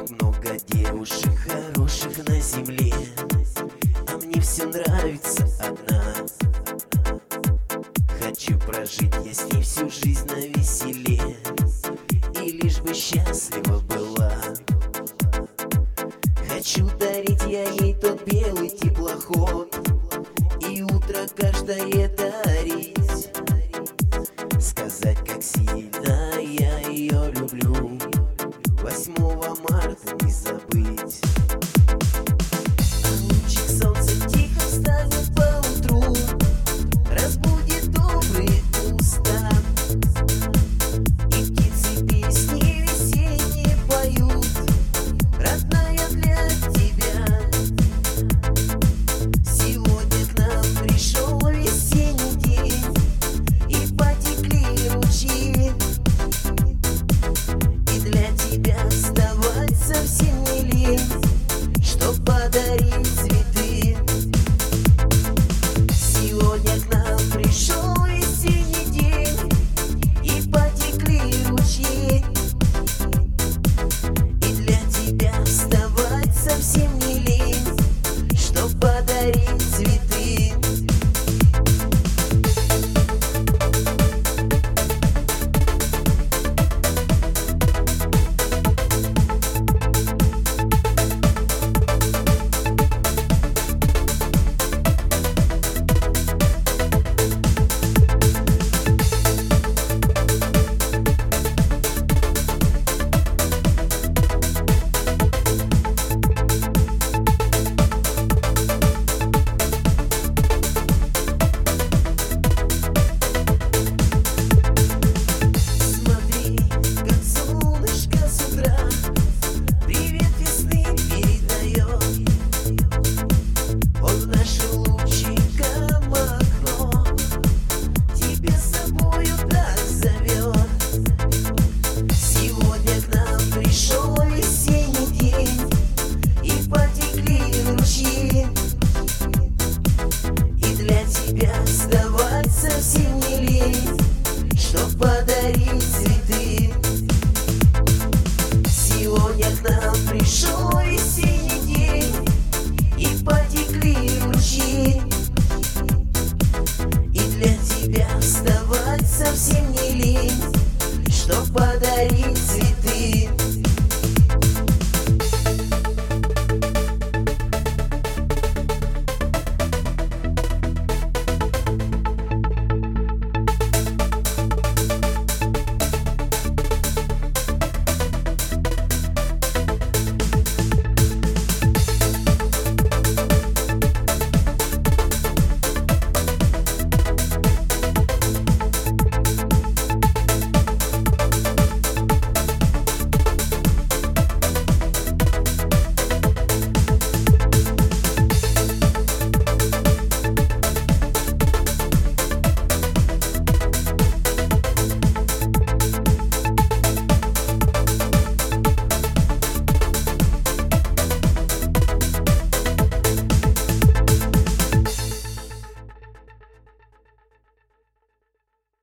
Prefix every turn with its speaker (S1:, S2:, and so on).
S1: Так много девушек хороших на земле, а мне все нравится одна. Хочу прожить я с ней всю жизнь навеселе, и лишь бы счастлива была. Хочу дарить я ей тот белый теплоход, и утро каждое дарить. Сказать, как сильно я ее люблю, 8 марта не забыть. Лучик солнца тихо встанет поутру, разбудит добрые уста, и птицы песни весенние поют, родная, для тебя. Сегодня к нам пришел весенний день, и потекли ручьи, и для тебя вставать совсем не лень, чтоб подарить цветы. Сегодня к нам пришел весенний день, и потекли ручьи, и для тебя вставать совсем не лень, чтоб подарить цветы. Совсем не лень, чтоб подарить цветы. Сегодня к нам пришел весенний день, и потекли ручьи, и для тебя вставать совсем